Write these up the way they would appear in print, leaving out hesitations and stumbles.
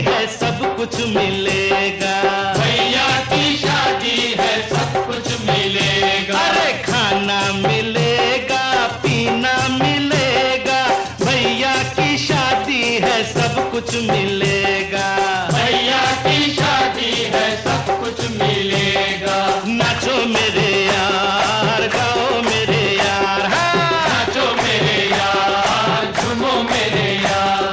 है सब कुछ मिलेगा। भैया की शादी है सब कुछ मिलेगा। अरे खाना मिलेगा, पीना मिलेगा, भैया की शादी है सब कुछ मिलेगा। भैया की शादी है सब कुछ मिलेगा। नाचो मेरे यार, गाओ मेरे यार, हाँ। नाचो मेरे यार, झूमो मेरे यार।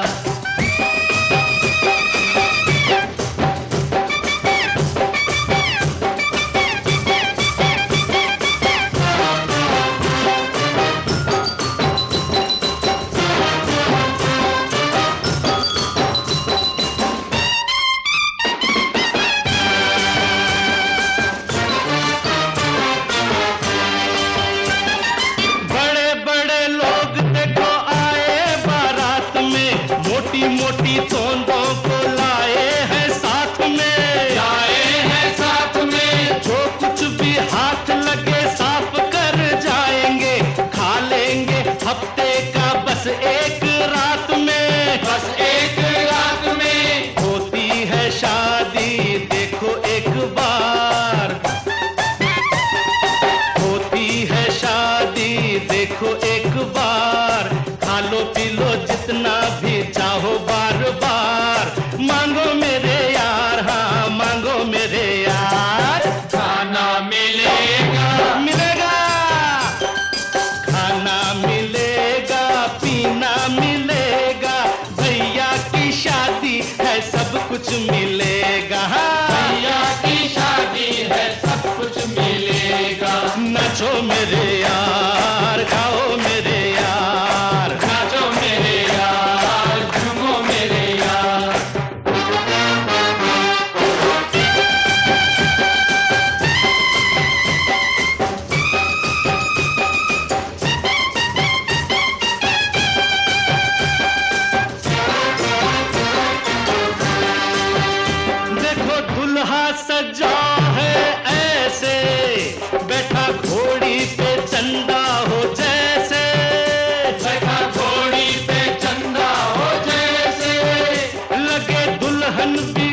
मोटी मोटी तोंदों को लाए हैं साथ में, लाए हैं साथ में। जो कुछ भी हाथ लगे साफ कर जाएंगे, खा लेंगे हफ्ते का बस एक रात में। बस एक रात में होती है शादी देखो एक बार, होती है शादी देखो एक बार। खा लो पी लो जितना भी चाहो बार बार, मांगो मेरे यार, हाँ मांगो मेरे यार। खाना मिलेगा, मिलेगा, खाना मिलेगा, पीना मिलेगा, भैया की शादी है सब कुछ मिलेगा। भैया की शादी है सब कुछ मिलेगा। नाचो मेरे यार, गाओ मेरे यार, नाचो मेरे यार, झूमो मेरे यार। देखो दुल्हा सजा है ऐसे, बैठा घोड़ी पे चंदा हो जैसे, बैठा घोड़ी पे चंदा हो जैसे। लगे दुल्हन भी